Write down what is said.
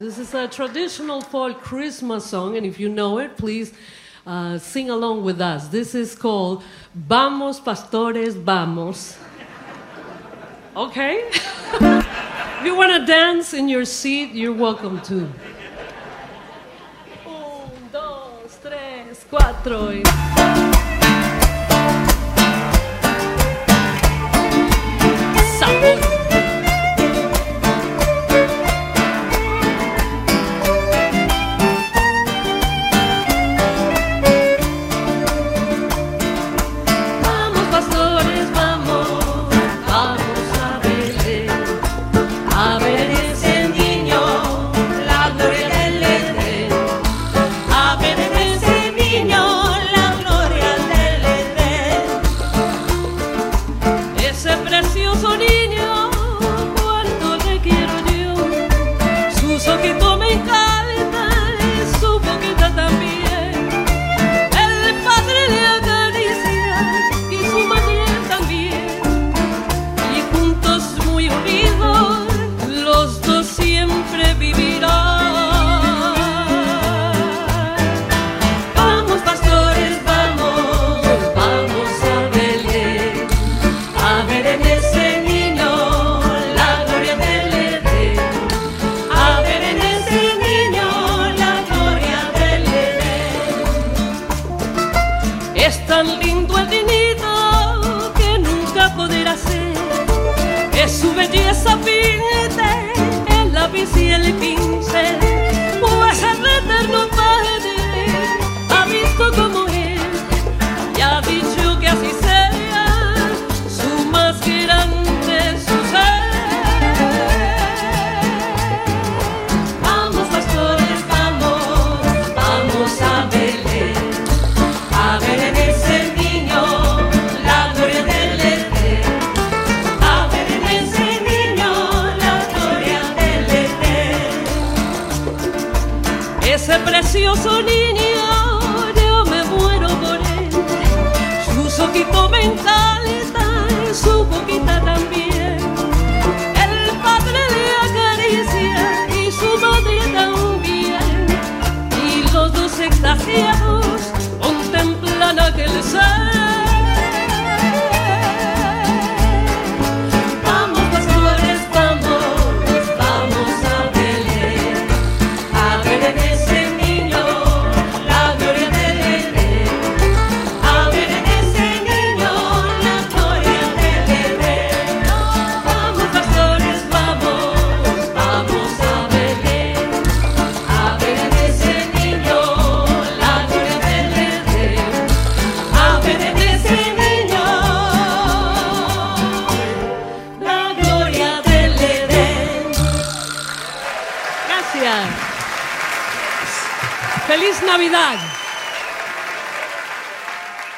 This is a traditional folk Christmas song, and if you know it, please sing along with us. This is called Vamos, Pastores, Vamos. Okay? If you want to dance in your seat, you're welcome to. 1, 2, 3, 4 y... Sabor. Es tan lindo el niñito que nunca podrá ser. Es su belleza pinte el lápiz y el pincel. Pues el eterno Padre ha visto como él y ha dicho que así sea su más grande suceder. Vamos, pastores, vamos, vamos a Belén. A ver en ese niño la gloria del Edén. A ver en ese niño la gloria del Edén. Ese precioso niño, yo me muero por él. Sus ojitos me encanta y su boquita también. El padre le acaricia y su madre también. Y los dos extasiados contemplan aquel ser. Vamos, pastores, vamos, vamos a Belén. A ver en ese niño la gloria del Edén. A ver en ese niño la gloria del Edén. Vamos, pastores, vamos, vamos a Belén. A ver en ese niño la gloria del Edén. A ver en ese niño la gloria del Edén. Gracias. Feliz Navidad.